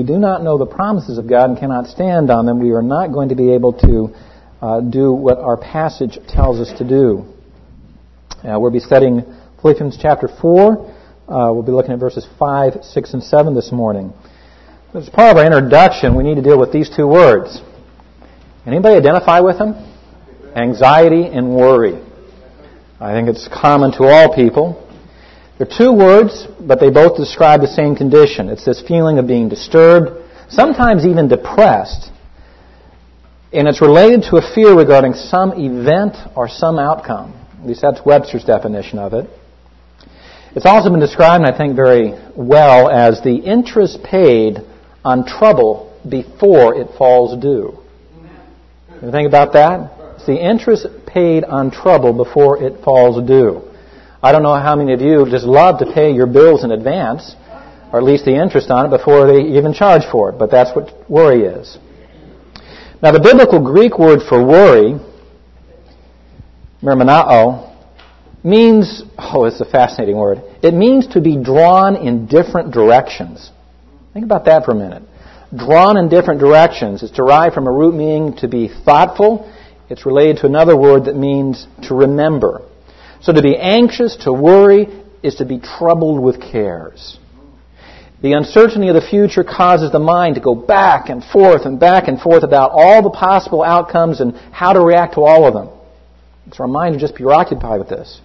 do not know the promises of God and cannot stand on them, we are not going to be able to do what our passage tells us to do. We'll be studying Philippians chapter 4. We'll be looking at verses 5, 6, and 7 this morning. As part of our introduction, we need to deal with these two words. Anybody identify with them? Anxiety and worry. I think it's common to all people. They're two words, but they both describe the same condition. It's this feeling of being disturbed, sometimes even depressed, and it's related to a fear regarding some event or some outcome. At least that's Webster's definition of it. It's also been described, and I think very well, as the interest paid on trouble before it falls due. You think about that? It's the interest paid on trouble before it falls due. I don't know how many of you just love to pay your bills in advance, or at least the interest on it, before they even charge for it. But that's what worry is. Now, the biblical Greek word for worry, myrmenao, means, it's a fascinating word. It means to be drawn in different directions. Think about that for a minute. Drawn in different directions. It's derived from a root meaning to be thoughtful. It's related to another word that means to remember. So to be anxious, to worry, is to be troubled with cares. The uncertainty of the future causes the mind to go back and forth about all the possible outcomes and how to react to all of them. It's our mind to just be preoccupied with this.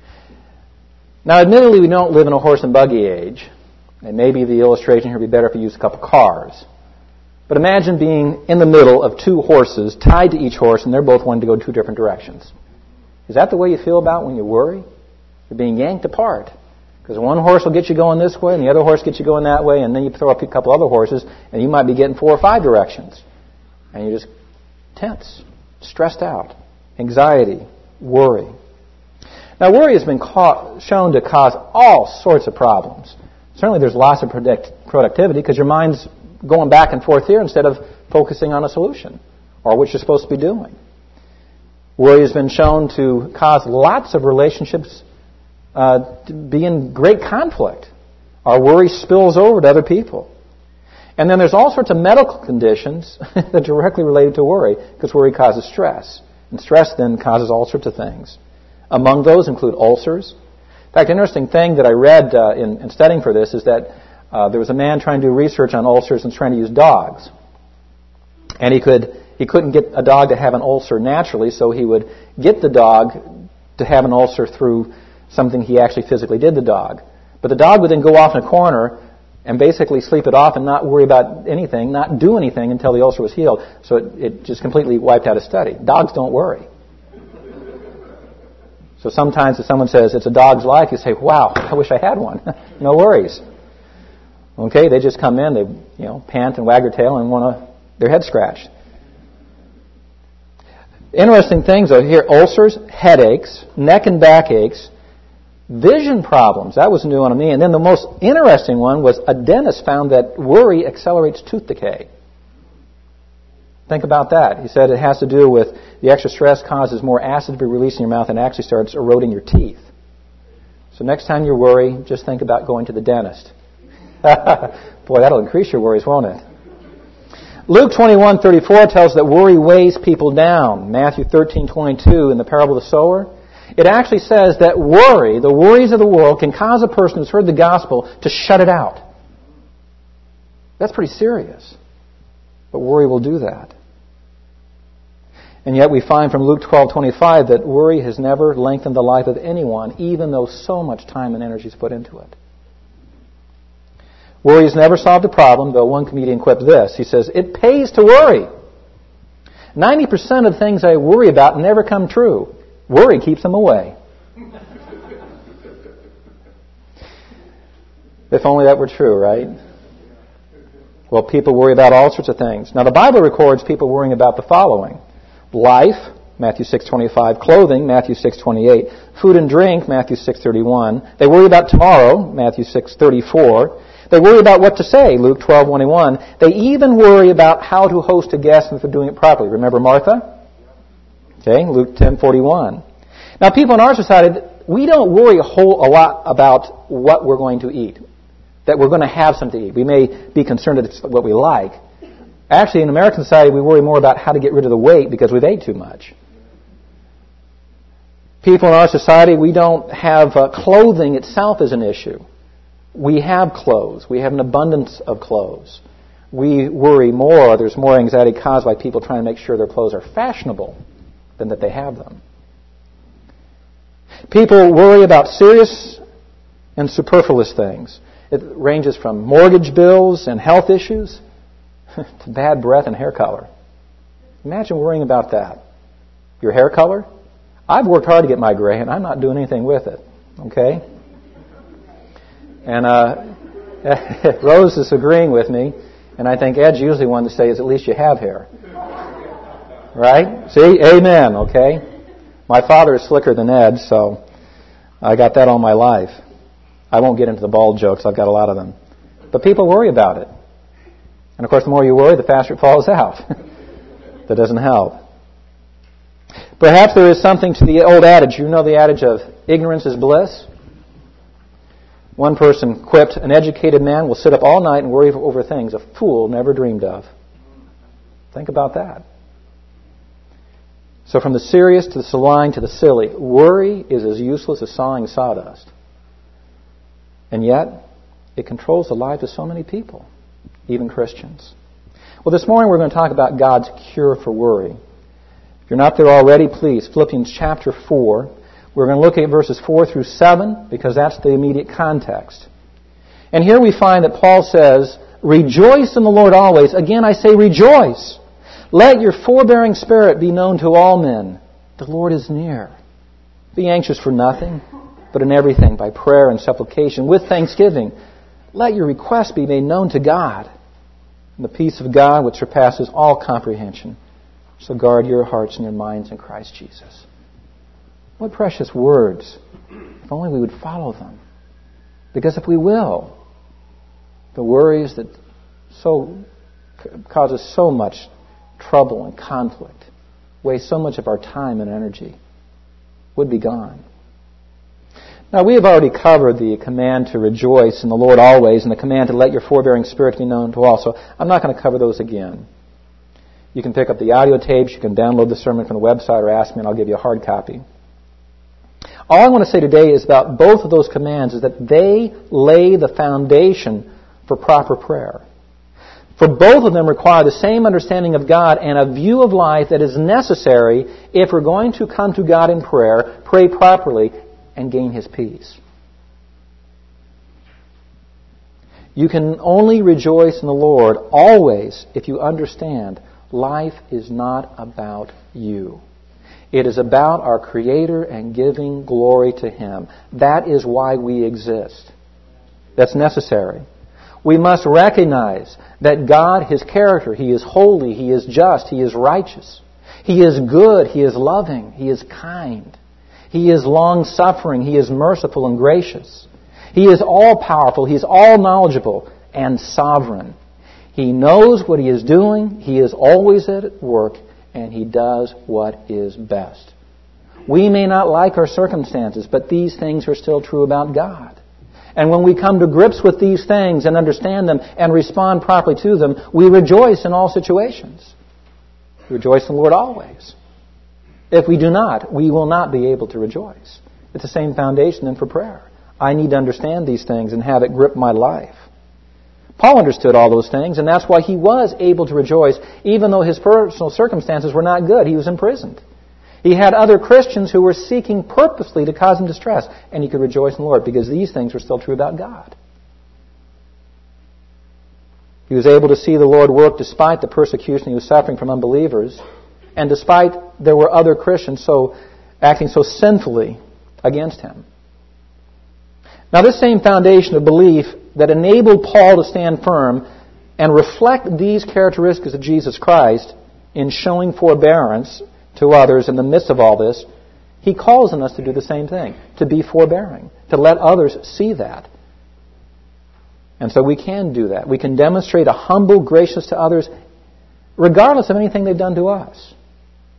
Now, admittedly, we don't live in a horse and buggy age, and maybe the illustration here would be better if we used a couple cars. But imagine being in the middle of two horses, tied to each horse, and they're both wanting to go two different directions. Is that the way you feel about when you worry? You're being yanked apart. Because one horse will get you going this way, and the other horse gets you going that way, and then you throw up a couple other horses, and you might be getting 4 or 5 directions. And you're just tense, stressed out, anxiety, worry. Now, worry has been shown to cause all sorts of problems. Certainly there's lots of productivity because your mind's going back and forth here instead of focusing on a solution or what you're supposed to be doing. Worry has been shown to cause lots of relationships to be in great conflict. Our worry spills over to other people. And then there's all sorts of medical conditions that are directly related to worry because worry causes stress. And stress then causes all sorts of things. Among those include ulcers. In fact, an interesting thing that I read in studying for this is that there was a man trying to do research on ulcers and trying to use dogs. And he couldn't get a dog to have an ulcer naturally, so he would get the dog to have an ulcer through something he actually physically did the dog. But the dog would then go off in a corner and basically sleep it off and not worry about anything, not do anything until the ulcer was healed. So it just completely wiped out his study. Dogs don't worry. So sometimes if someone says it's a dog's life, you say, wow, I wish I had one. No worries. Okay, they just come in, they pant and wag their tail and want their head scratched. Interesting things though here: ulcers, headaches, neck and back aches, vision problems. That was new on me. And then the most interesting one was a dentist found that worry accelerates tooth decay. Think about that. He said it has to do with the extra stress causes more acid to be released in your mouth and actually starts eroding your teeth. So next time you worry, just think about going to the dentist. Boy, that'll increase your worries, won't it? Luke 21:34 tells that worry weighs people down. Matthew 13:22 in the parable of the sower, it actually says that worry, the worries of the world, can cause a person who's heard the gospel to shut it out. That's pretty serious. But worry will do that. And yet we find from Luke 12:25 that worry has never lengthened the life of anyone, even though so much time and energy is put into it. Worry has never solved a problem, though one comedian quipped this. He says, it pays to worry. 90% of the things I worry about never come true. Worry keeps them away. If only that were true, right? Well, people worry about all sorts of things. Now, the Bible records people worrying about the following: life, Matthew 6:25; clothing, Matthew 6:28; food and drink, Matthew 6:31. They worry about tomorrow, Matthew 6:34. They worry about what to say, Luke 12:21. They even worry about how to host a guest and if they're doing it properly. Remember Martha? Okay, Luke 10:41. Now, people in our society, we don't worry a lot about what we're going to eat. that we're going to have something to eat. We may be concerned that it's what we like. Actually, in American society, we worry more about how to get rid of the weight because we've ate too much. People in our society, we don't have clothing itself as an issue. We have clothes. We have an abundance of clothes. We worry more, there's more anxiety caused by people trying to make sure their clothes are fashionable than that they have them. People worry about serious and superfluous things. It ranges from mortgage bills and health issues to bad breath and hair color. Imagine worrying about that. Your hair color? I've worked hard to get my gray, and I'm not doing anything with it. Okay? And Rose is agreeing with me, and I think Ed's usually one to say is at least you have hair. Right? See? Amen. Okay? My father is slicker than Ed, so I got that all my life. I won't get into the bald jokes. I've got a lot of them. But people worry about it. And of course, the more you worry, the faster it falls out. That doesn't help. Perhaps there is something to the old adage. You know the adage of ignorance is bliss? One person quipped, an educated man will sit up all night and worry over things a fool never dreamed of. Think about that. So from the serious to the sublime to the silly, worry is as useless as sawing sawdust. And yet, it controls the lives of so many people, even Christians. Well, this morning we're going to talk about God's cure for worry. If you're not there already, please, Philippians chapter 4. We're going to look at verses 4 through 7 because that's the immediate context. And here we find that Paul says, rejoice in the Lord always. Again, I say rejoice. Let your forbearing spirit be known to all men. The Lord is near. Be anxious for nothing, but in everything, by prayer and supplication, with thanksgiving, let your requests be made known to God. And the peace of God, which surpasses all comprehension, shall guard your hearts and your minds in Christ Jesus. What precious words. If only we would follow them. Because if we will, the worries that cause us so much trouble and conflict, waste so much of our time and energy, would be gone. Now, we have already covered the command to rejoice in the Lord always and the command to let your forbearing spirit be known to all. So I'm not going to cover those again. You can pick up the audio tapes. You can download the sermon from the website or ask me and I'll give you a hard copy. All I want to say today is about both of those commands is that they lay the foundation for proper prayer. For both of them require the same understanding of God and a view of life that is necessary if we're going to come to God in prayer, pray properly, and gain His peace. You can only rejoice in the Lord always if you understand life is not about you. It is about our Creator and giving glory to Him. That is why we exist. That's necessary. We must recognize that God, His character, He is holy, He is just, He is righteous. He is good, He is loving, He is kind. He is long-suffering, He is merciful and gracious. He is all-powerful, He is all-knowledgeable and sovereign. He knows what He is doing, He is always at work, and He does what is best. We may not like our circumstances, but these things are still true about God. And when we come to grips with these things and understand them and respond properly to them, we rejoice in all situations. We rejoice in the Lord always. If we do not, we will not be able to rejoice. It's the same foundation then for prayer. I need to understand these things and have it grip my life. Paul understood all those things, and that's why he was able to rejoice, even though his personal circumstances were not good. He was imprisoned. He had other Christians who were seeking purposely to cause him distress, and he could rejoice in the Lord because these things were still true about God. He was able to see the Lord work despite the persecution he was suffering from unbelievers, and despite there were other Christians acting so sinfully against him. Now, this same foundation of belief that enabled Paul to stand firm and reflect these characteristics of Jesus Christ in showing forbearance to others in the midst of all this, he calls on us to do the same thing, to be forbearing, to let others see that. And so we can do that. We can demonstrate a humble graciousness to others regardless of anything they've done to us.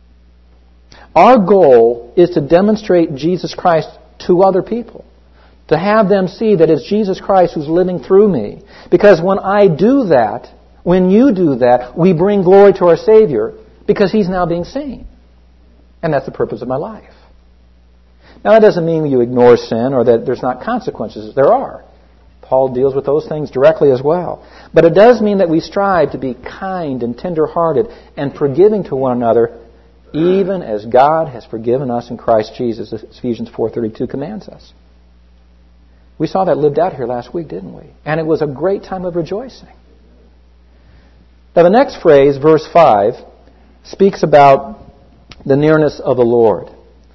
Our goal is to demonstrate Jesus Christ to other people, To have them see that it's Jesus Christ who's living through me. Because when I do that, when you do that, we bring glory to our Savior because He's now being seen. And that's the purpose of my life. Now that doesn't mean you ignore sin or that there's not consequences. There are. Paul deals with those things directly as well. But it does mean that we strive to be kind and tender-hearted and forgiving to one another, even as God has forgiven us in Christ Jesus, as Ephesians 4:32 commands us. We saw that lived out here last week, didn't we? And it was a great time of rejoicing. Now the next phrase, verse 5, speaks about the nearness of the Lord.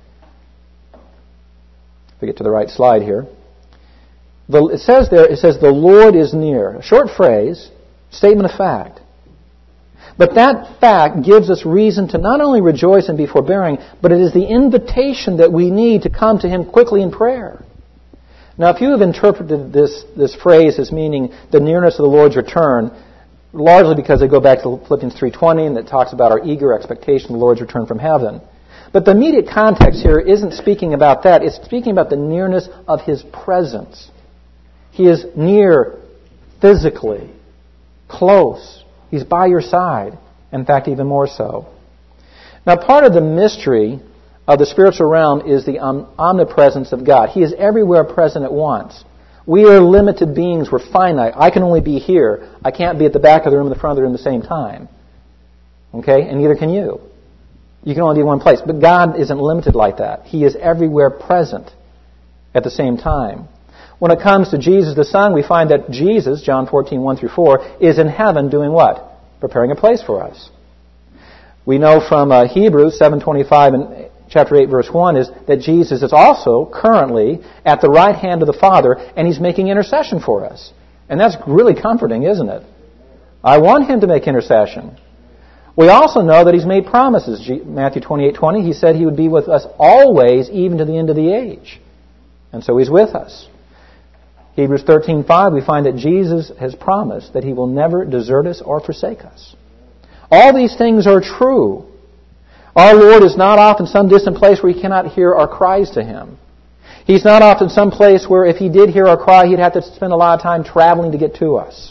If we get to the right slide here. It says the Lord is near. A short phrase, statement of fact. But that fact gives us reason to not only rejoice and be forbearing, but it is the invitation that we need to come to Him quickly in prayer. Now, if you have interpreted this phrase as meaning the nearness of the Lord's return, largely because they go back to Philippians 3:20 and it talks about our eager expectation of the Lord's return from heaven. But the immediate context here isn't speaking about that. It's speaking about the nearness of His presence. He is near physically, close. He's by your side. In fact, even more so. Now, part of the mystery of the spiritual realm is the omnipresence of God. He is everywhere present at once. We are limited beings. We're finite. I can only be here. I can't be at the back of the room and the front of the room at the same time. Okay? And neither can you. You can only be in one place. But God isn't limited like that. He is everywhere present at the same time. When it comes to Jesus the Son, we find that Jesus, John 14:1-4, is in heaven doing what? Preparing a place for us. We know from Hebrews 7:25 and chapter 8, verse 1, is that Jesus is also currently at the right hand of the Father, and He's making intercession for us. And that's really comforting, isn't it? I want Him to make intercession. We also know that He's made promises. Matthew 28:20, He said He would be with us always, even to the end of the age. And so He's with us. Hebrews 13:5, we find that Jesus has promised that He will never desert us or forsake us. All these things are true. Our Lord is not off in some distant place where He cannot hear our cries to Him. He's not off in some place where if He did hear our cry, He'd have to spend a lot of time traveling to get to us.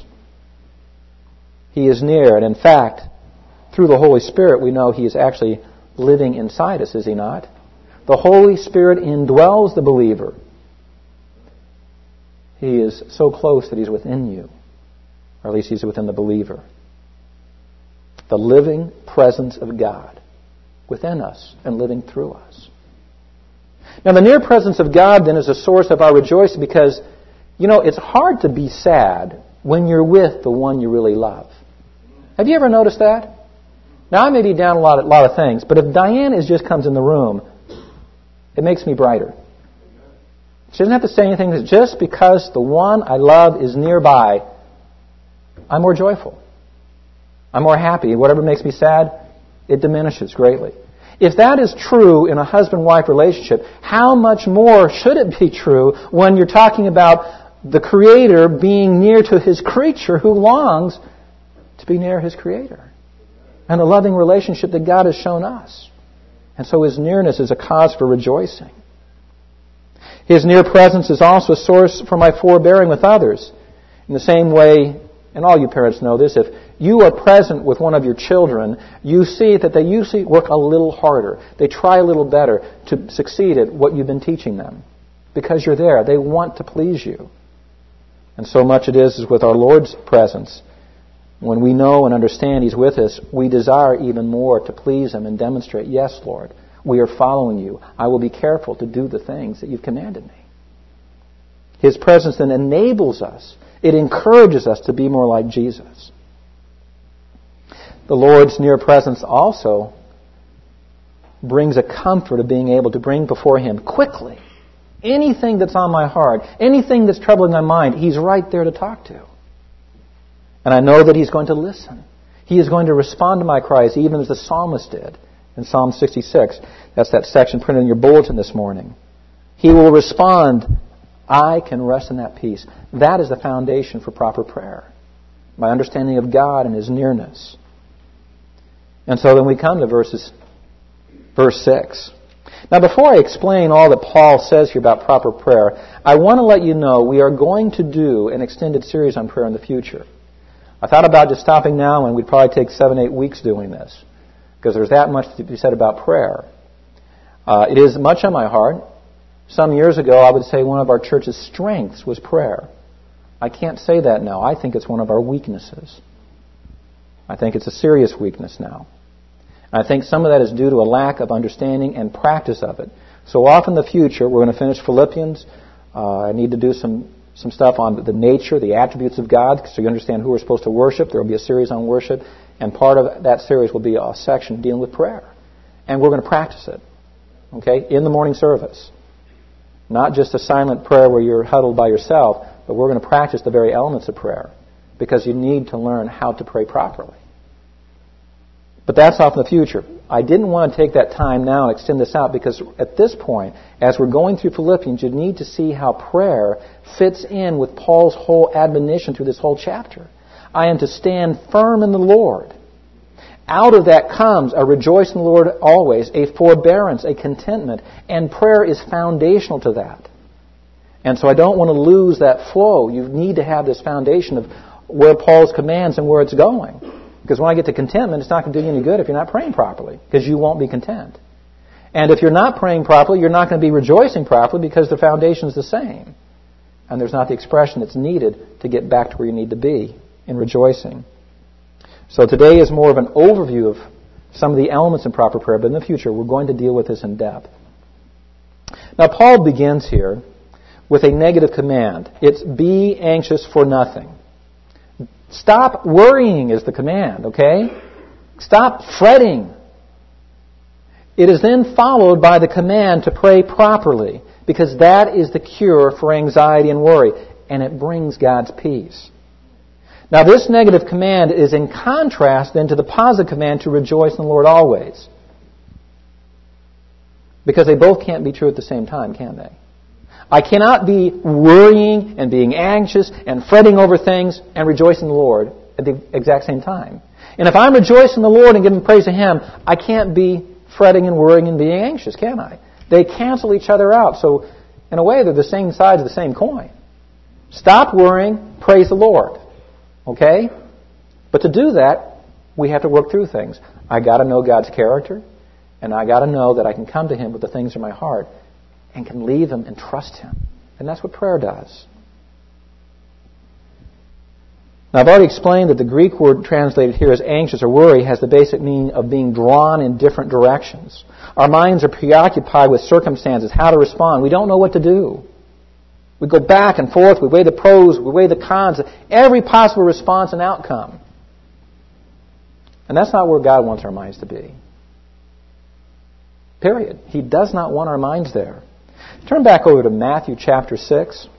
He is near, and in fact, through the Holy Spirit, we know He is actually living inside us, is He not? The Holy Spirit indwells the believer. He is so close that He's within you, or at least He's within the believer. The living presence of God within us and living through us. Now, the near presence of God then is a source of our rejoicing because, it's hard to be sad when you're with the one you really love. Have you ever noticed that? Now, I may be down a lot of things, but if Diane just comes in the room, it makes me brighter. She doesn't have to say anything. Just because the one I love is nearby, I'm more joyful. I'm more happy. Whatever makes me sad, it diminishes greatly. If that is true in a husband-wife relationship, how much more should it be true when you're talking about the Creator being near to His creature who longs to be near His Creator? And the loving relationship that God has shown us. And so His nearness is a cause for rejoicing. His near presence is also a source for my forbearing with others. In the same way, and all you parents know this, if you are present with one of your children, you see that they usually work a little harder. They try a little better to succeed at what you've been teaching them. Because you're there. They want to please you. And so much it is with our Lord's presence. When we know and understand He's with us, we desire even more to please Him and demonstrate, yes, Lord, we are following You. I will be careful to do the things that You've commanded me. His presence then enables us. It encourages us to be more like Jesus. The Lord's near presence also brings a comfort of being able to bring before Him quickly anything that's on my heart, anything that's troubling my mind. He's right there to talk to. And I know that He's going to listen. He is going to respond to my cries, even as the psalmist did in Psalm 66. That's that section printed in your bulletin this morning. He will respond. I can rest in that peace. That is the foundation for proper prayer. My understanding of God and His nearness. And so then we come to verse 6. Now, before I explain all that Paul says here about proper prayer, I want to let you know we are going to do an extended series on prayer in the future. I thought about just stopping now, and we'd probably take 7-8 weeks doing this, because there's that much to be said about prayer. It is much on my heart. Some years ago, I would say one of our church's strengths was prayer. I can't say that now. I think it's one of our weaknesses. I think it's a serious weakness now. I think some of that is due to a lack of understanding and practice of it. So off in the future, we're going to finish Philippians. I need to do some stuff on the nature, the attributes of God, so you understand who we're supposed to worship. There will be a series on worship, and part of that series will be a section dealing with prayer. And we're going to practice it, okay, in the morning service. Not just a silent prayer where you're huddled by yourself, but we're going to practice the very elements of prayer, because you need to learn how to pray properly. But that's off in the future. I didn't want to take that time now and extend this out, because at this point, as we're going through Philippians, you need to see how prayer fits in with Paul's whole admonition through this whole chapter. I am to stand firm in the Lord. Out of that comes a rejoice in the Lord always, a forbearance, a contentment, and prayer is foundational to that. And so I don't want to lose that flow. You need to have this foundation of where Paul's commands and where it's going. Because when I get to contentment, it's not going to do you any good if you're not praying properly, because you won't be content. And if you're not praying properly, you're not going to be rejoicing properly, because the foundation is the same. And there's not the expression that's needed to get back to where you need to be in rejoicing. So today is more of an overview of some of the elements in proper prayer, but in the future we're going to deal with this in depth. Now Paul begins here with a negative command. It's be anxious for nothing. Stop worrying is the command, okay? Stop fretting. It is then followed by the command to pray properly, because that is the cure for anxiety and worry, and it brings God's peace. Now this negative command is in contrast then to the positive command to rejoice in the Lord always. Because they both can't be true at the same time, can they? I cannot be worrying and being anxious and fretting over things and rejoicing in the Lord at the exact same time. And if I'm rejoicing in the Lord and giving praise to Him, I can't be fretting and worrying and being anxious, can I? They cancel each other out. So, in a way, they're the same sides of the same coin. Stop worrying, praise the Lord. Okay? But to do that, we have to work through things. I got to know God's character, and I got to know that I can come to Him with the things in my heart and can leave Him and trust Him. And that's what prayer does. Now, I've already explained that the Greek word translated here as anxious or worry has the basic meaning of being drawn in different directions. Our minds are preoccupied with circumstances, how to respond. We don't know what to do. We go back and forth. We weigh the pros. We weigh the cons. Every possible response and outcome. And that's not where God wants our minds to be. Period. He does not want our minds there. Turn back over to Matthew chapter 6.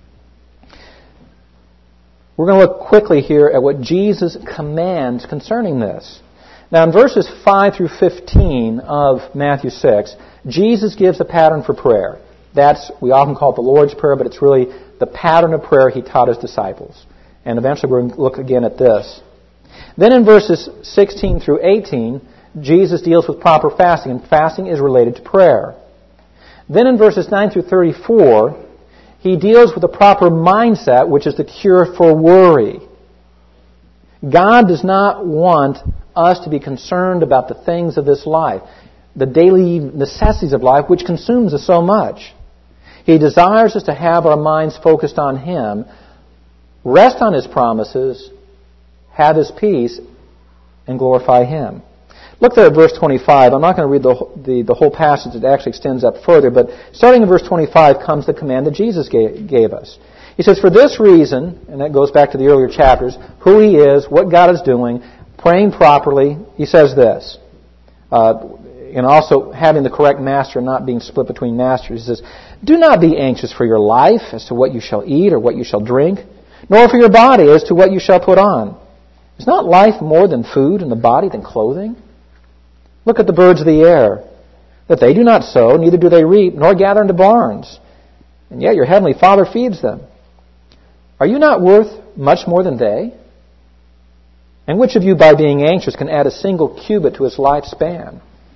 We're going to look quickly here at what Jesus commands concerning this. Now in verses 5 through 15 of Matthew 6, Jesus gives a pattern for prayer. We often call it the Lord's Prayer, but it's really the pattern of prayer He taught His disciples. And eventually we're going to look again at this. Then in verses 16 through 18, Jesus deals with proper fasting, and fasting is related to prayer. Then in verses 9 through 34, He deals with the proper mindset, which is the cure for worry. God does not want us to be concerned about the things of this life, the daily necessities of life, which consumes us so much. He desires us to have our minds focused on Him, rest on His promises, have His peace, and glorify Him. Look there at verse 25. I'm not going to read the whole passage. It actually extends up further. But starting in verse 25 comes the command that Jesus gave us. He says, for this reason, and that goes back to the earlier chapters, who He is, what God is doing, praying properly, He says this. And also having the correct master and not being split between masters. He says, do not be anxious for your life as to what you shall eat or what you shall drink, nor for your body as to what you shall put on. Is not life more than food, and the body than clothing? Look at the birds of the air, that they do not sow, neither do they reap, nor gather into barns, and yet your heavenly Father feeds them. Are you not worth much more than they? And which of you, by being anxious, can add a single cubit to his lifespan?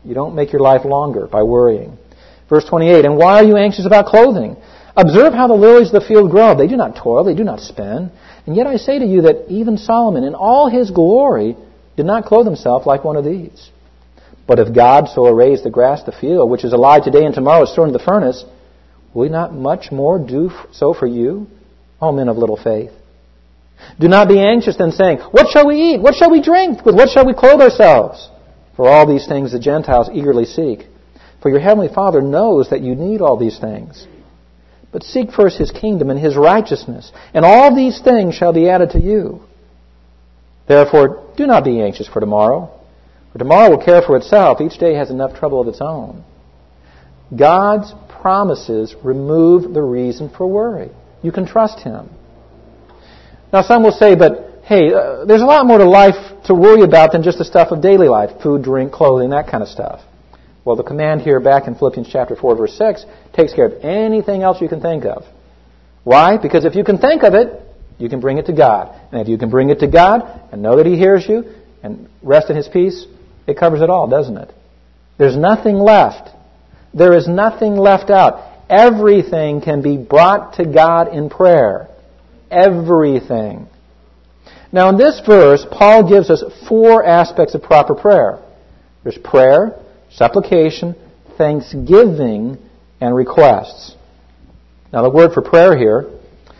You don't make your life longer by worrying. Verse 28, and why are you anxious about clothing? Observe how the lilies of the field grow. They do not toil, they do not spin. And yet I say to you that even Solomon in all his glory did not clothe himself like one of these. But if God so arrays the grass of the field, which is alive today and tomorrow is thrown into the furnace, will he not much more do so for you, O men of little faith? Do not be anxious then, saying, what shall we eat? What shall we drink? With what shall we clothe ourselves? For all these things the Gentiles eagerly seek. For your heavenly Father knows that you need all these things. But seek first His kingdom and His righteousness, and all these things shall be added to you. Therefore, do not be anxious for tomorrow, for tomorrow will care for itself. Each day has enough trouble of its own. God's promises remove the reason for worry. You can trust Him. Now some will say, but hey, there's a lot more to life to worry about than just the stuff of daily life, food, drink, clothing, that kind of stuff. Well, the command here back in Philippians chapter 4, verse 6, takes care of anything else you can think of. Why? Because if you can think of it, you can bring it to God. And if you can bring it to God and know that He hears you and rest in His peace, it covers it all, doesn't it? There's nothing left. There is nothing left out. Everything can be brought to God in prayer. Everything. Now in this verse, Paul gives us 4 aspects of proper prayer. There's prayer, supplication, thanksgiving, and requests. Now the word for prayer here,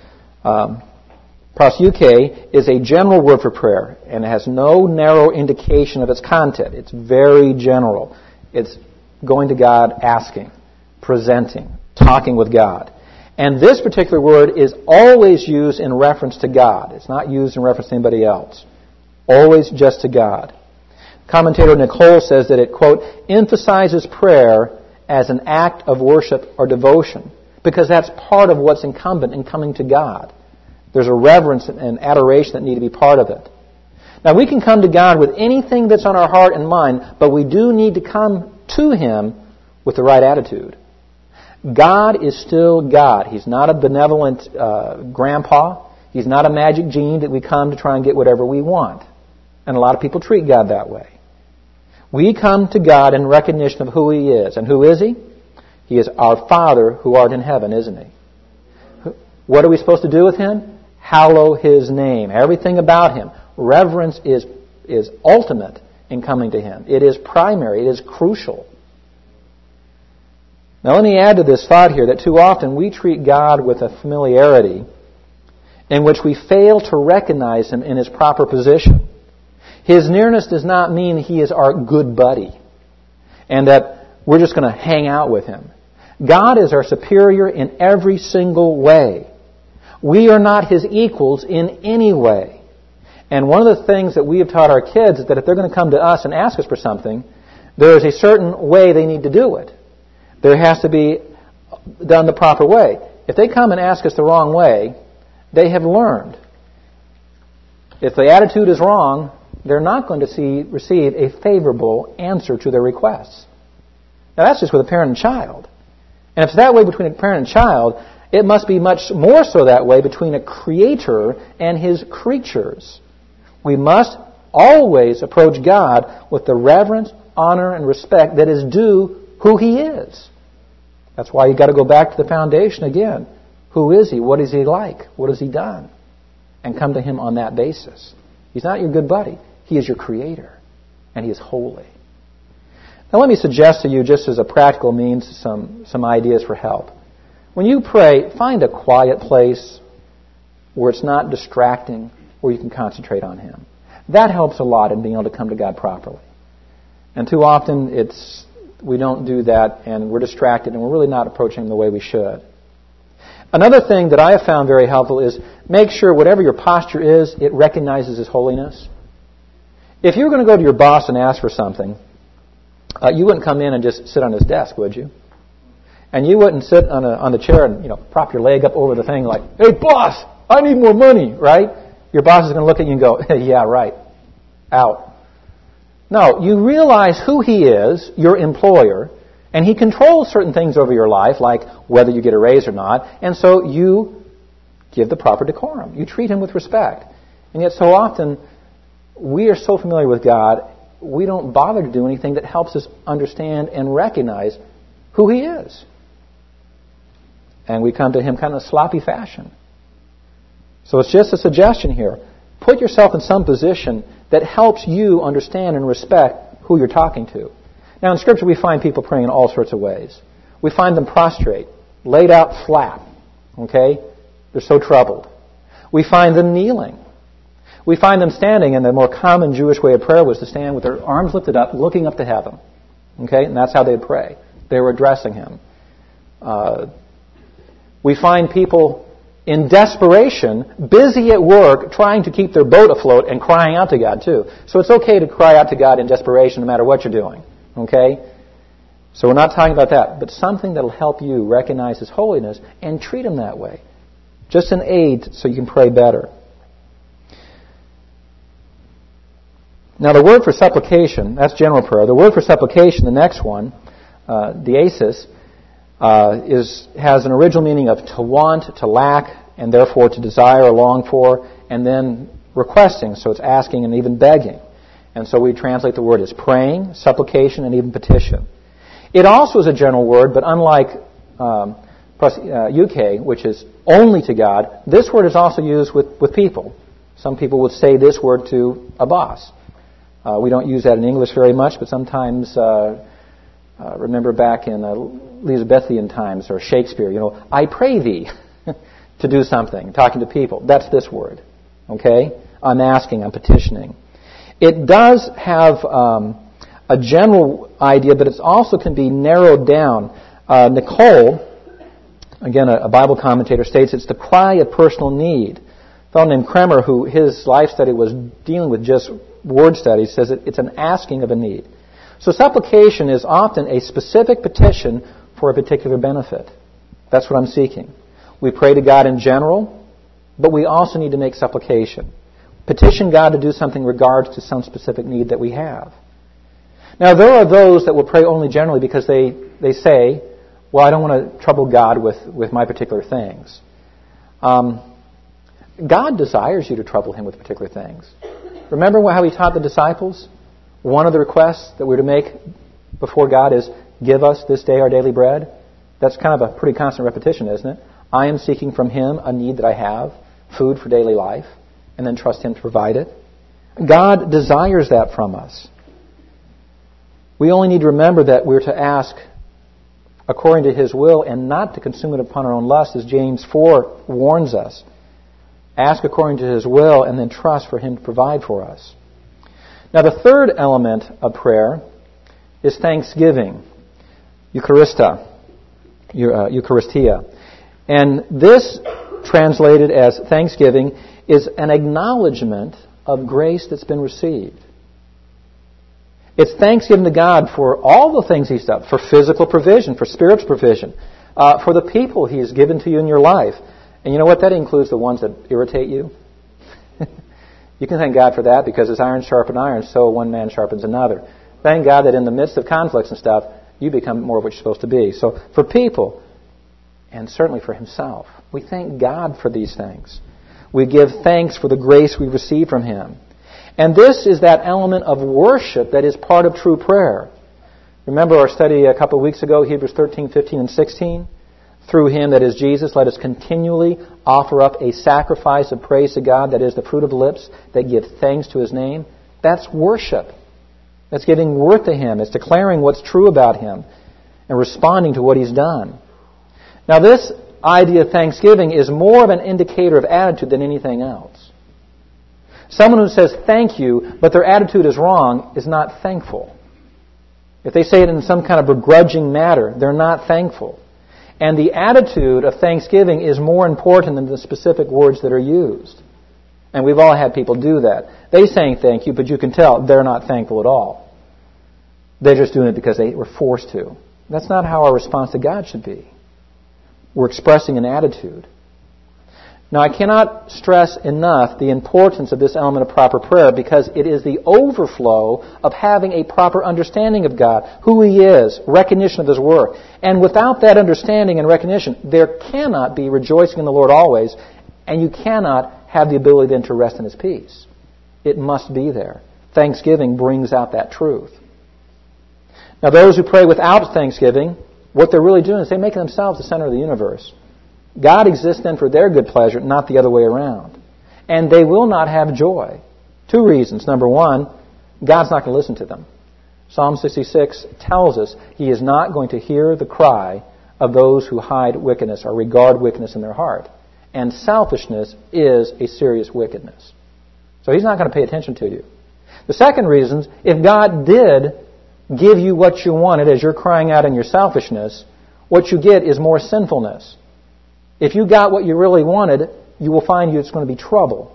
proseuche, is a general word for prayer, and it has no narrow indication of its content. It's very general. It's going to God, asking, presenting, talking with God. And this particular word is always used in reference to God. It's not used in reference to anybody else. Always just to God. Commentator Nicole says that it, quote, emphasizes prayer as an act of worship or devotion, because that's part of what's incumbent in coming to God. There's a reverence and adoration that need to be part of it. Now we can come to God with anything that's on our heart and mind, but we do need to come to Him with the right attitude. God is still God. He's not a benevolent grandpa. He's not a magic genie that we come to try and get whatever we want. And a lot of people treat God that way. We come to God in recognition of who He is. And who is He? He is our Father who art in heaven, isn't He? What are we supposed to do with Him? Hallow His name. Everything about Him. Reverence is ultimate in coming to Him. It is primary. It is crucial. Now let me add to this thought here that too often we treat God with a familiarity in which we fail to recognize Him in His proper position. His nearness does not mean He is our good buddy and that we're just going to hang out with Him. God is our superior in every single way. We are not His equals in any way. And one of the things that we have taught our kids is that if they're going to come to us and ask us for something, there is a certain way they need to do it. There has to be done the proper way. If they come and ask us the wrong way, they have learned. If the attitude is wrong, they're not going to receive a favorable answer to their requests. Now that's just with a parent and child. And if it's that way between a parent and child, it must be much more so that way between a creator and his creatures. We must always approach God with the reverence, honor, and respect that is due who He is. That's why you've got to go back to the foundation again. Who is He? What is He like? What has He done? And come to Him on that basis. He's not your good buddy. He is your Creator. And He is holy. Now let me suggest to you, just as a practical means, some ideas for help. When you pray, find a quiet place where it's not distracting, where you can concentrate on Him. That helps a lot in being able to come to God properly. And too often we don't do that, and we're distracted, and we're really not approaching Him the way we should. Another thing that I have found very helpful is make sure whatever your posture is, it recognizes His holiness. If you were going to go to your boss and ask for something, you wouldn't come in and just sit on his desk, would you? And you wouldn't sit on the chair and prop your leg up over the thing like, "Hey, boss, I need more money," right? Your boss is going to look at you and go, "Yeah, right. Out." No, you realize who He is, your employer, and He controls certain things over your life, like whether you get a raise or not, and so you give the proper decorum. You treat Him with respect. And yet so often, we are so familiar with God, we don't bother to do anything that helps us understand and recognize who He is. And we come to Him kind of sloppy fashion. So it's just a suggestion here. Put yourself in some position that helps you understand and respect who you're talking to. Now in Scripture we find people praying in all sorts of ways. We find them prostrate, laid out flat. Okay? They're so troubled. We find them kneeling. We find them standing, and the more common Jewish way of prayer was to stand with their arms lifted up, looking up to heaven. Okay? And that's how they'd pray. They were addressing Him. We find people in desperation, busy at work, trying to keep their boat afloat and crying out to God too. So it's okay to cry out to God in desperation no matter what you're doing. Okay? So we're not talking about that, but something that will help you recognize His holiness and treat Him that way. Just an aid so you can pray better. Now the word for supplication, that's general prayer. The word for supplication, the next one, diesis, has an original meaning of to want, to lack, and therefore to desire or long for, and then requesting, so it's asking and even begging. And so we translate the word as praying, supplication, and even petition. It also is a general word, but unlike UK, which is only to God, this word is also used with people. Some people would say this word to a boss. We don't use that in English very much, but sometimes, remember back in Elizabethan times or Shakespeare, I pray thee to do something, talking to people. That's this word. Okay? I'm asking, I'm petitioning. It does have a general idea, but it also can be narrowed down. Nicole, again, a Bible commentator, states it's the cry of personal need. A fellow named Kremer, who his life study was dealing with just word studies, says it's an asking of a need. So supplication is often a specific petition for a particular benefit. That's what I'm seeking. We pray to God in general, but we also need to make supplication. Petition God to do something in regards to some specific need that we have. Now there are those that will pray only generally because they say, well, I don't want to trouble God with my particular things. God desires you to trouble Him with particular things. Remember how He taught the disciples? One of the requests that we're to make before God is, give us this day our daily bread. That's kind of a pretty constant repetition, isn't it? I am seeking from Him a need that I have, food for daily life, and then trust Him to provide it. God desires that from us. We only need to remember that we're to ask according to His will and not to consume it upon our own lust, as James 4 warns us. Ask according to His will and then trust for Him to provide for us. Now the third element of prayer is thanksgiving, Eucharistia. And this, translated as thanksgiving, is an acknowledgement of grace that's been received. It's thanksgiving to God for all the things He's done, for physical provision, for spiritual provision, for the people He's given to you in your life. And you know what? That includes the ones that irritate you. You can thank God for that because as iron sharpens iron, so one man sharpens another. Thank God that in the midst of conflicts and stuff, you become more of what you're supposed to be. So for people, and certainly for Himself, we thank God for these things. We give thanks for the grace we receive from Him. And this is that element of worship that is part of true prayer. Remember our study a couple of weeks ago, Hebrews 13, 15, and 16? Through Him, that is Jesus, let us continually offer up a sacrifice of praise to God, that is the fruit of lips that give thanks to His name. That's worship. That's giving worth to Him. It's declaring what's true about Him and responding to what He's done. Now this idea of thanksgiving is more of an indicator of attitude than anything else. Someone who says thank you, but their attitude is wrong, is not thankful. If they say it in some kind of begrudging manner, they're not thankful. And the attitude of thanksgiving is more important than the specific words that are used. And we've all had people do that. They saying thank you, but you can tell they're not thankful at all. They're just doing it because they were forced to. That's not how our response to God should be. We're expressing an attitude. Now, I cannot stress enough the importance of this element of proper prayer because it is the overflow of having a proper understanding of God, who He is, recognition of His work. And without that understanding and recognition, there cannot be rejoicing in the Lord always, and you cannot have the ability then to rest in His peace. It must be there. thanksgiving brings out that truth. Now, those who pray without thanksgiving, what they're really doing is they're making themselves the center of the universe. God exists then for their good pleasure, not the other way around. And they will not have joy. 2 reasons. Number one, God's not going to listen to them. Psalm 66 tells us He is not going to hear the cry of those who hide wickedness or regard wickedness in their heart. And selfishness is a serious wickedness. So He's not going to pay attention to you. The second reason, if God did give you what you wanted as you're crying out in your selfishness, what you get is more sinfulness. If you got what you really wanted, you will find it's going to be trouble.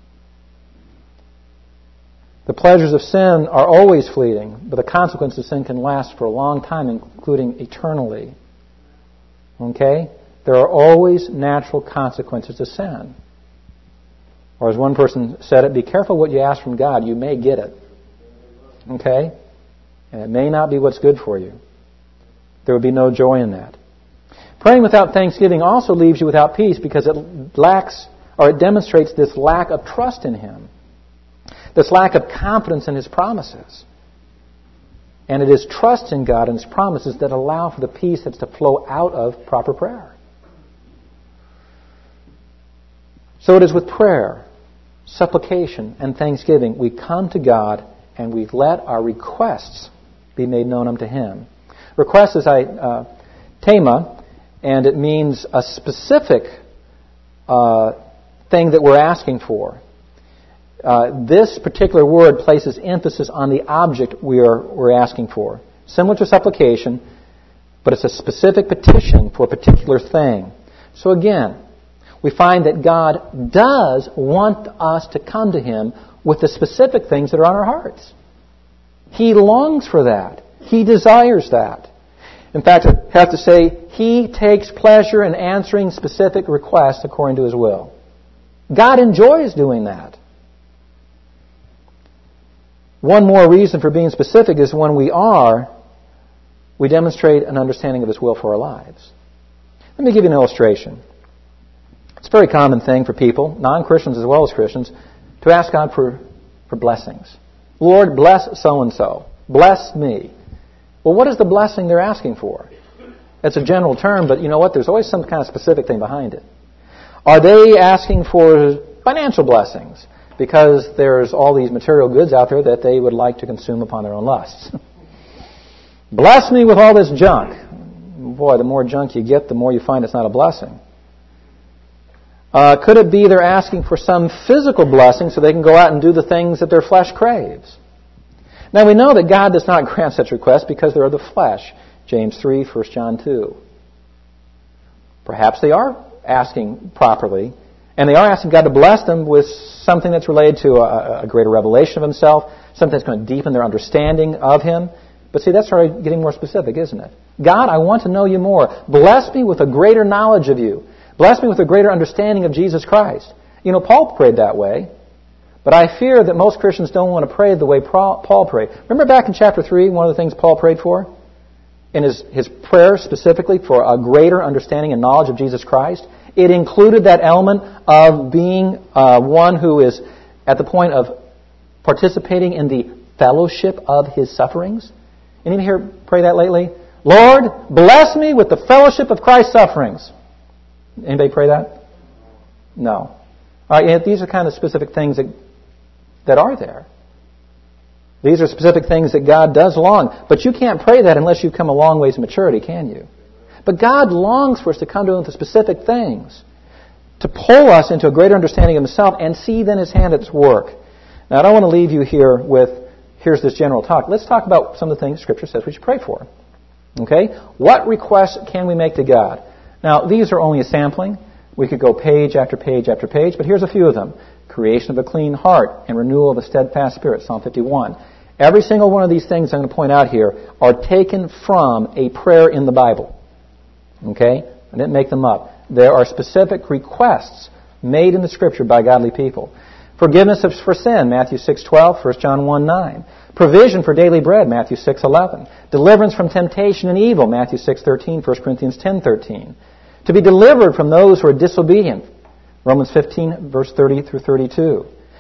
The pleasures of sin are always fleeting, but the consequences of sin can last for a long time, including eternally. Okay? There are always natural consequences to sin. Or as one person said it, be careful what you ask from God. You may get it. Okay? And it may not be what's good for you. There would be no joy in that. Praying without thanksgiving also leaves you without peace because it demonstrates this lack of trust in Him. This lack of confidence in His promises. And it is trust in God and His promises that allow for the peace that's to flow out of proper prayer. So it is with prayer, supplication, and thanksgiving. We come to God and we let our requests be made known unto Him. Request is tema, and it means a specific thing that we're asking for. This particular word places emphasis on the object we're asking for. Similar to supplication, but it's a specific petition for a particular thing. So again, we find that God does want us to come to Him with the specific things that are on our hearts. He longs for that. He desires that. In fact, I have to say, He takes pleasure in answering specific requests according to His will. God enjoys doing that. One more reason for being specific is when we demonstrate an understanding of His will for our lives. Let me give you an illustration. It's a very common thing for people, non-Christians as well as Christians, to ask God for blessings. Lord, bless so-and-so. Bless me. Well, what is the blessing they're asking for? It's a general term, but you know what? There's always some kind of specific thing behind it. Are they asking for financial blessings? Because there's all these material goods out there that they would like to consume upon their own lusts. Bless me with all this junk. Boy, the more junk you get, the more you find it's not a blessing. Could it be they're asking for some physical blessing so they can go out and do the things that their flesh craves? Now we know that God does not grant such requests because they're of the flesh. James 3, 1 John 2. Perhaps they are asking properly, and they are asking God to bless them with something that's related to a greater revelation of Himself, something that's going to deepen their understanding of Him. But see, that's already getting more specific, isn't it? God, I want to know You more. Bless me with a greater knowledge of You. Bless me with a greater understanding of Jesus Christ. You know, Paul prayed that way. But I fear that most Christians don't want to pray the way Paul prayed. Remember back in chapter 3, one of the things Paul prayed for? In his prayer specifically for a greater understanding and knowledge of Jesus Christ, it included that element of being one who is at the point of participating in the fellowship of His sufferings. Anyone here pray that lately? Lord, bless me with the fellowship of Christ's sufferings. Anybody pray that? No. All right, these are kind of specific things that are there. These are specific things that God does long. But you can't pray that unless you've come a long ways in maturity, can you? But God longs for us to come to Him with specific things, to pull us into a greater understanding of Himself and see then His hand at its work. Now, I don't want to leave you here with, here's this general talk. Let's talk about some of the things Scripture says we should pray for. Okay? What requests can we make to God? Now, these are only a sampling. We could go page after page after page, but here's a few of them. Creation of a clean heart and renewal of a steadfast spirit, Psalm 51. Every single one of these things I'm going to point out here are taken from a prayer in the Bible. Okay? I didn't make them up. There are specific requests made in the Scripture by godly people. Forgiveness for sin, Matthew 6:12, 1 John 1:9. Provision for daily bread, Matthew 6:11. Deliverance from temptation and evil, Matthew 6:13, 1 Corinthians 10:13. To be delivered from those who are disobedient, Romans 15, verse 30 through 32.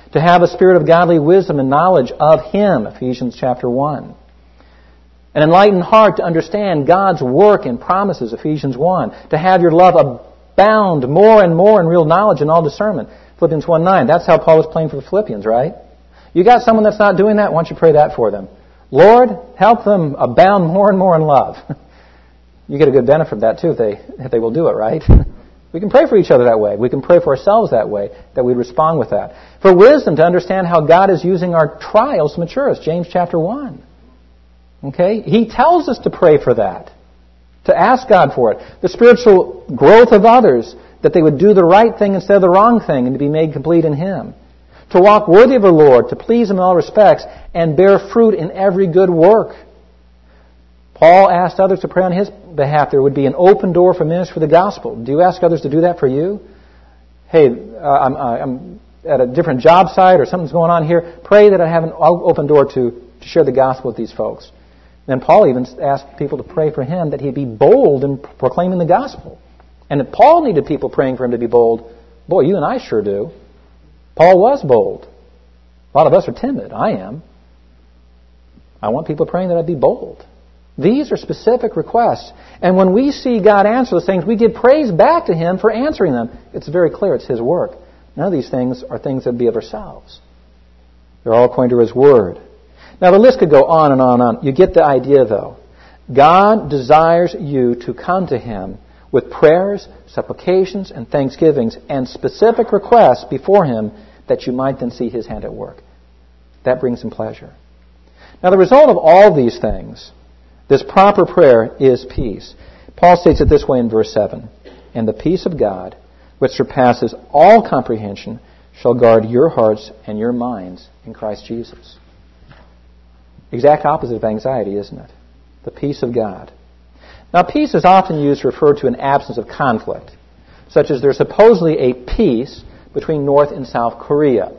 To have a spirit of godly wisdom and knowledge of Him, Ephesians chapter 1. An enlightened heart to understand God's work and promises, Ephesians 1. To have your love abound more and more in real knowledge and all discernment, Philippians 1:9. That's how Paul was praying for the Philippians, right? You got someone that's not doing that? Why don't you pray that for them? Lord, help them abound more and more in love. You get a good benefit of that too if they will do it, right? We can pray for each other that way. We can pray for ourselves that way, that we respond with that. For wisdom to understand how God is using our trials to mature us, James chapter 1. Okay? He tells us to pray for that, to ask God for it. The spiritual growth of others, that they would do the right thing instead of the wrong thing and to be made complete in Him. To walk worthy of the Lord, to please Him in all respects, and bear fruit in every good work. Paul asked others to pray on his behalf. There would be an open door for ministry for the gospel. Do you ask others to do that for you? Hey, I'm at a different job site or something's going on here. Pray that I have an open door to share the gospel with these folks. Then Paul even asked people to pray for him that he'd be bold in proclaiming the gospel. And if Paul needed people praying for him to be bold, boy, you and I sure do. Paul was bold. A lot of us are timid. I am. I want people praying that I'd be bold. These are specific requests. And when we see God answer those things, we give praise back to Him for answering them. It's very clear it's His work. None of these things are things that be of ourselves. They're all according to His Word. Now the list could go on and on and on. You get the idea though. God desires you to come to Him with prayers, supplications, and thanksgivings and specific requests before Him that you might then see His hand at work. That brings Him pleasure. Now the result of all these things, this proper prayer, is peace. Paul states it this way in verse 7. And the peace of God, which surpasses all comprehension, shall guard your hearts and your minds in Christ Jesus. Exact opposite of anxiety, isn't it? The peace of God. Now, peace is often used to refer to an absence of conflict, such as there's supposedly a peace between North and South Korea.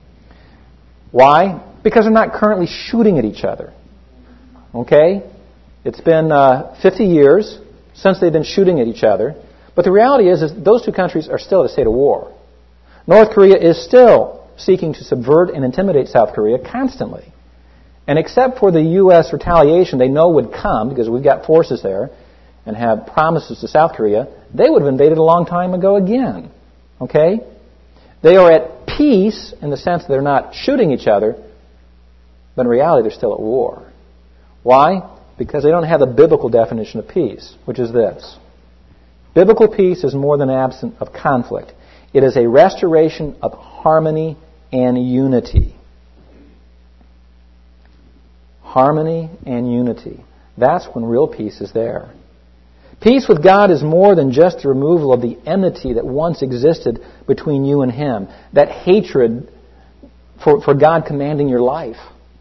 Why? Because they're not currently shooting at each other. Okay? It's been 50 years since they've been shooting at each other. But the reality is those two countries are still in a state of war. North Korea is still seeking to subvert and intimidate South Korea constantly. And except for the U.S. retaliation they know would come, because we've got forces there and have promises to South Korea, they would have invaded a long time ago again. Okay? They are at peace in the sense that they're not shooting each other, but in reality they're still at war. Why? Because they don't have the biblical definition of peace, which is this. Biblical peace is more than absent of conflict. It is a restoration of harmony and unity. Harmony and unity. That's when real peace is there. Peace with God is more than just the removal of the enmity that once existed between you and Him. That hatred for God commanding your life.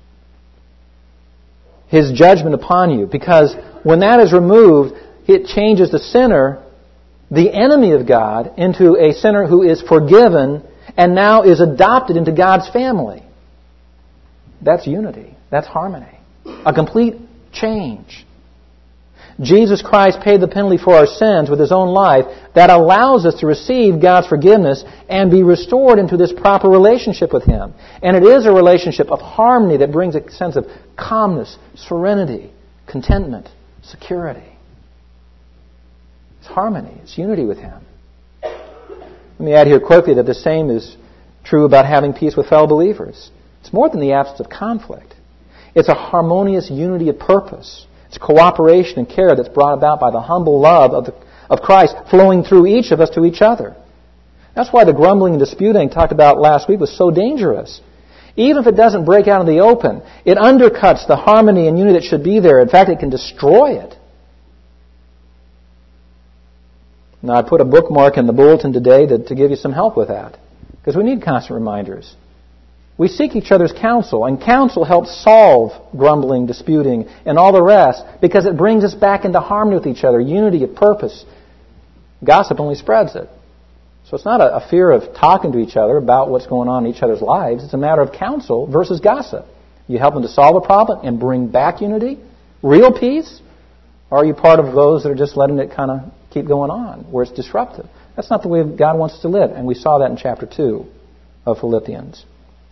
His judgment upon you. Because when that is removed, it changes the sinner, the enemy of God, into a sinner who is forgiven and now is adopted into God's family. That's unity. That's harmony. A complete change. Jesus Christ paid the penalty for our sins with His own life. That allows us to receive God's forgiveness and be restored into this proper relationship with Him. And it is a relationship of harmony that brings a sense of calmness, serenity, contentment, security. It's harmony. It's unity with Him. Let me add here quickly that the same is true about having peace with fellow believers. It's more than the absence of conflict. It's a harmonious unity of purpose. It's cooperation and care that's brought about by the humble love of Christ flowing through each of us to each other. That's why the grumbling and disputing talked about last week was so dangerous. Even if it doesn't break out in the open, it undercuts the harmony and unity that should be there. In fact, it can destroy it. Now, I put a bookmark in the bulletin today to give you some help with that, because we need constant reminders. We seek each other's counsel, and counsel helps solve grumbling, disputing, and all the rest, because it brings us back into harmony with each other, unity of purpose. Gossip only spreads it. So it's not a fear of talking to each other about what's going on in each other's lives. It's a matter of counsel versus gossip. You help them to solve a problem and bring back unity, real peace, or are you part of those that are just letting it kind of keep going on, where it's disruptive? That's not the way God wants us to live, and we saw that in chapter 2 of Philippians.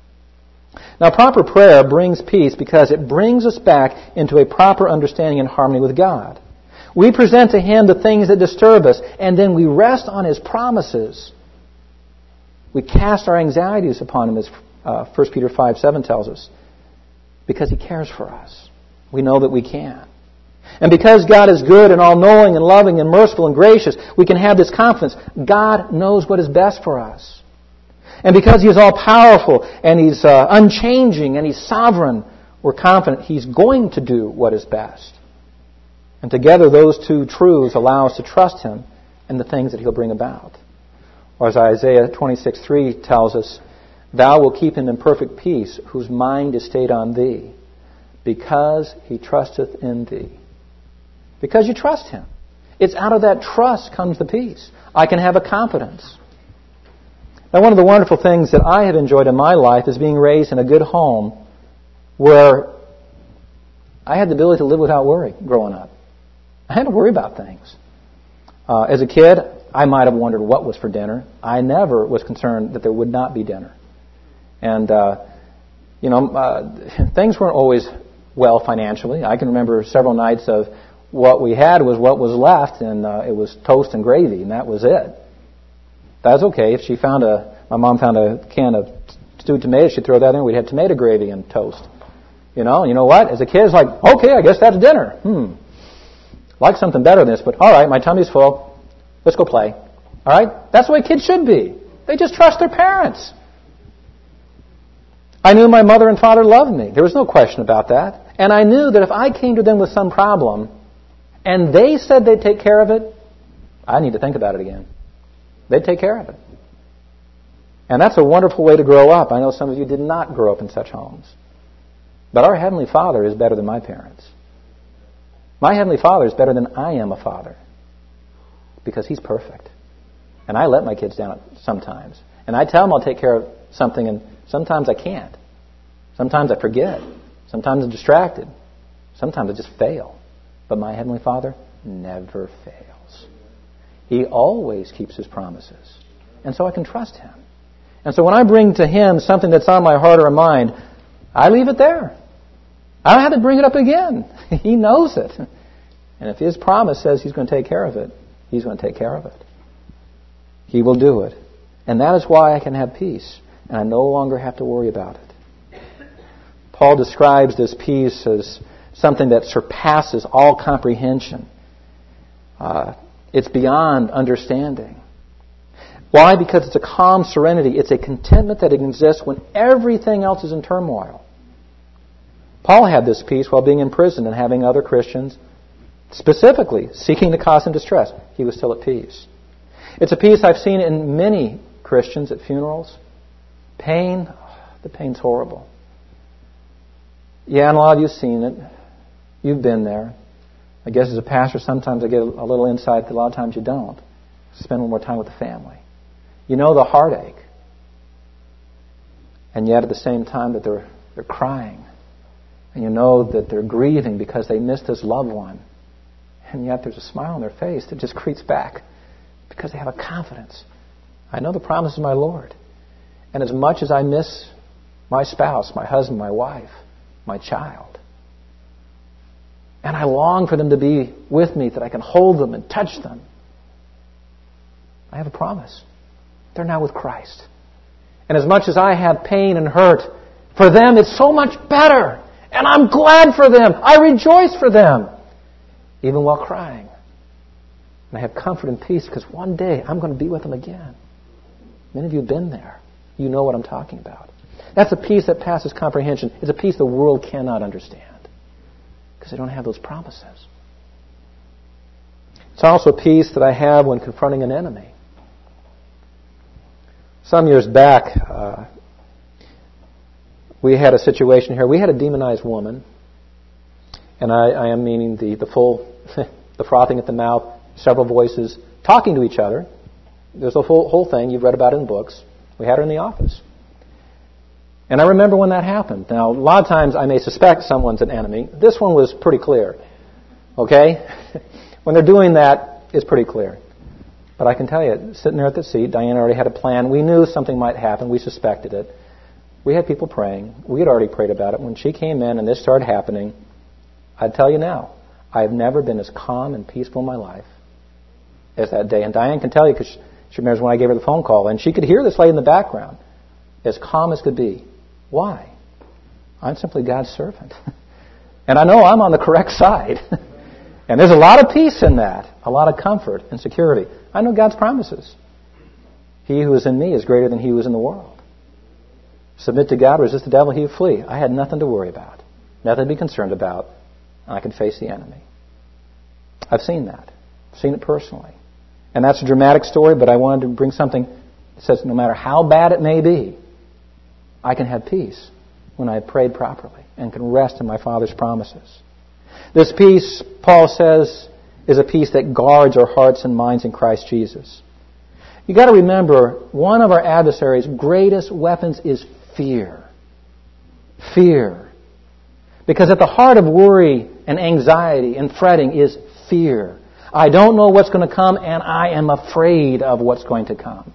Now, proper prayer brings peace because it brings us back into a proper understanding and harmony with God. We present to Him the things that disturb us, and then we rest on His promises. We cast our anxieties upon Him, as 1 Peter 5:7 tells us, because He cares for us. We know that we can. And because God is good and all-knowing and loving and merciful and gracious, we can have this confidence. God knows what is best for us. And because He is all-powerful and He's unchanging and He's sovereign, we're confident He's going to do what is best. And together those two truths allow us to trust Him in the things that He'll bring about. Or as Isaiah 26:3 tells us, Thou wilt keep him in perfect peace, whose mind is stayed on Thee, because he trusteth in Thee. Because you trust Him. It's out of that trust comes the peace. I can have a confidence. Now, one of the wonderful things that I have enjoyed in my life is being raised in a good home where I had the ability to live without worry growing up. I had to worry about things. As a kid, I might have wondered what was for dinner. I never was concerned that there would not be dinner. And, things weren't always well financially. I can remember several nights of what we had was what was left, and it was toast and gravy, and that was it. That's okay. If my mom found a can of stewed tomatoes, she'd throw that in. We'd have tomato gravy and toast. You know what? As a kid, it's like, okay, I guess that's dinner. Like something better than this, but all right, my tummy's full. Let's go play. All right? That's the way kids should be. They just trust their parents. I knew my mother and father loved me. There was no question about that. And I knew that if I came to them with some problem and they said they'd take care of it, I need to think about it again. They'd take care of it. And that's a wonderful way to grow up. I know some of you did not grow up in such homes. But our Heavenly Father is better than my parents. My Heavenly Father is better than I am a father. Because He's perfect. And I let my kids down sometimes. And I tell them I'll take care of something, and sometimes I can't. Sometimes I forget. Sometimes I'm distracted. Sometimes I just fail. But my Heavenly Father never fails. He always keeps His promises. And so I can trust Him. And so when I bring to Him something that's on my heart or mind, I leave it there. I don't have to bring it up again. He knows it. And if His promise says He's going to take care of it, He's going to take care of it. He will do it. And that is why I can have peace. And I no longer have to worry about it. Paul describes this peace as something that surpasses all comprehension. It's beyond understanding. Why? Because it's a calm serenity. It's a contentment that exists when everything else is in turmoil. Paul had this peace while being in prison and having other Christians specifically seeking to cause him distress. He was still at peace. It's a peace I've seen in many Christians at funerals. Pain, the pain's horrible. Yeah, and a lot of you have seen it. You've been there. I guess as a pastor, sometimes I get a little insight that a lot of times you don't. Spend a little more time with the family. You know the heartache. And yet at the same time that they're crying. And you know that they're grieving because they missed this loved one. And yet there's a smile on their face that just creeps back because they have a confidence. I know the promises of my Lord. And as much as I miss my spouse, my husband, my wife, my child, and I long for them to be with me, that I can hold them and touch them, I have a promise. They're now with Christ. And as much as I have pain and hurt, for them it's so much better. And I'm glad for them. I rejoice for them. Even while crying. And I have comfort and peace because one day I'm going to be with them again. Many of you have been there. You know what I'm talking about. That's a peace that passes comprehension. It's a peace the world cannot understand. Because they don't have those promises. It's also a peace that I have when confronting an enemy. Some years back, we had a situation here. We had a demonized woman. And I am meaning the full, the frothing at the mouth, several voices talking to each other. There's a whole thing. You've read about it in books. We had her in the office. And I remember when that happened. Now, a lot of times I may suspect someone's an enemy. This one was pretty clear. Okay? When they're doing that, it's pretty clear. But I can tell you, sitting there at the seat, Diana already had a plan. We knew something might happen. We suspected it. We had people praying. We had already prayed about it. When she came in and this started happening, I'd tell you now, I've never been as calm and peaceful in my life as that day. And Diane can tell you because she remembers when I gave her the phone call. And she could hear this lady in the background, as calm as could be. Why? I'm simply God's servant. And I know I'm on the correct side. And there's a lot of peace in that, a lot of comfort and security. I know God's promises. He who is in me is greater than he who is in the world. Submit to God, resist the devil, he will flee. I had nothing to worry about, nothing to be concerned about, and I could face the enemy. I've seen that. I've seen it personally. And that's a dramatic story, but I wanted to bring something that says no matter how bad it may be, I can have peace when I have prayed properly and can rest in my Father's promises. This peace, Paul says, is a peace that guards our hearts and minds in Christ Jesus. You've got to remember, one of our adversaries' greatest weapons is fear. Fear. Because at the heart of worry and anxiety and fretting is fear. I don't know what's going to come, and I am afraid of what's going to come.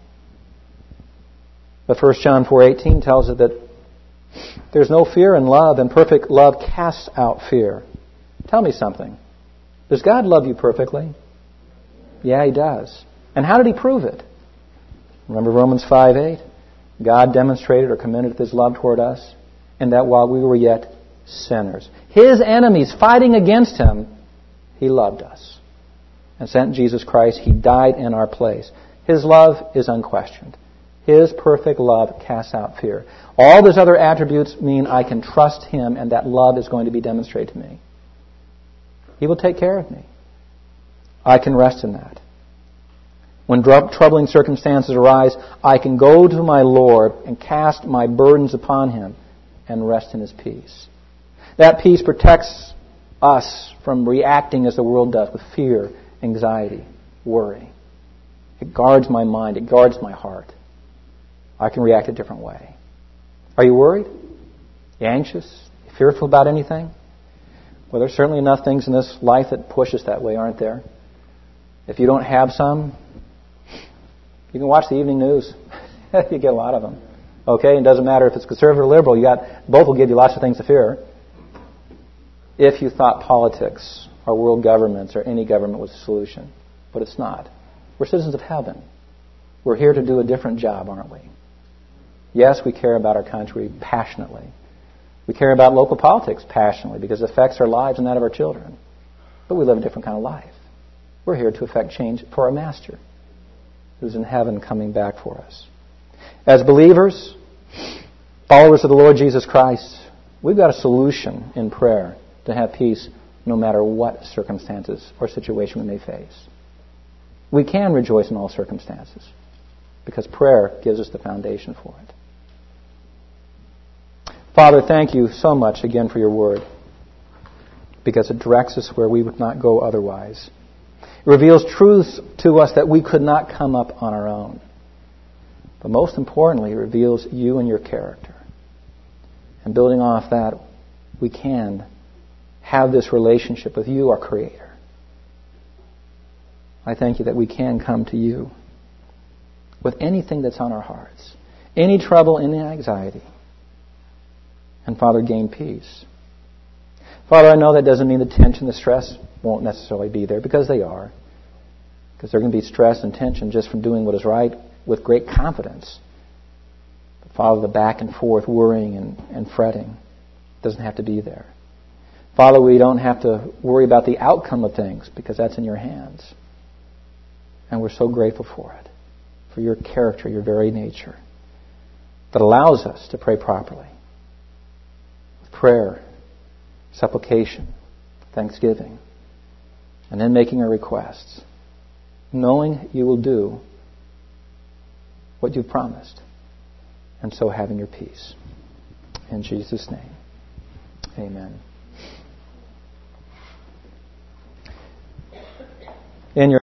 But 1 John 4:18 tells us that there's no fear in love, and perfect love casts out fear. Tell me something. Does God love you perfectly? Yeah, He does. And how did He prove it? Remember Romans 5:8? God demonstrated or commended His love toward us, and that while we were yet sinners, His enemies fighting against Him, He loved us and sent Jesus Christ. He died in our place. His love is unquestioned. His perfect love casts out fear. All those other attributes mean I can trust Him, and that love is going to be demonstrated to me. He will take care of me. I can rest in that. When troubling circumstances arise, I can go to my Lord and cast my burdens upon Him and rest in His peace. That peace protects us from reacting as the world does with fear, anxiety, worry. It guards my mind. It guards my heart. I can react a different way. Are you worried? You anxious? You fearful about anything? Well, there's certainly enough things in this life that push us that way, aren't there? If you don't have some, you can watch the evening news. You get a lot of them. Okay? It doesn't matter if it's conservative or liberal. Both will give you lots of things to fear. If you thought politics or world governments or any government was the solution. But it's not. We're citizens of heaven. We're here to do a different job, aren't we? Yes, we care about our country passionately. We care about local politics passionately because it affects our lives and that of our children. But we live a different kind of life. We're here to effect change for our Master, who's in heaven coming back for us. As believers, followers of the Lord Jesus Christ, we've got a solution in prayer to have peace no matter what circumstances or situation we may face. We can rejoice in all circumstances because prayer gives us the foundation for it. Father, thank you so much again for your word because it directs us where we would not go otherwise. It reveals truths to us that we could not come up on our own. But most importantly, it reveals you and your character. And building off that, we can have this relationship with you, our Creator. I thank you that we can come to you with anything that's on our hearts, any trouble, any anxiety. And Father, gain peace. Father, I know that doesn't mean the tension, the stress won't necessarily be there, because they are. Because there can be stress and tension just from doing what is right with great confidence. But Father, the back and forth worrying and fretting doesn't have to be there. Father, we don't have to worry about the outcome of things because that's in your hands. And we're so grateful for it, for your character, your very nature, that allows us to pray properly. Prayer, supplication, thanksgiving, and then making our requests, knowing you will do what you've promised, and so having your peace. In Jesus' name, amen. In your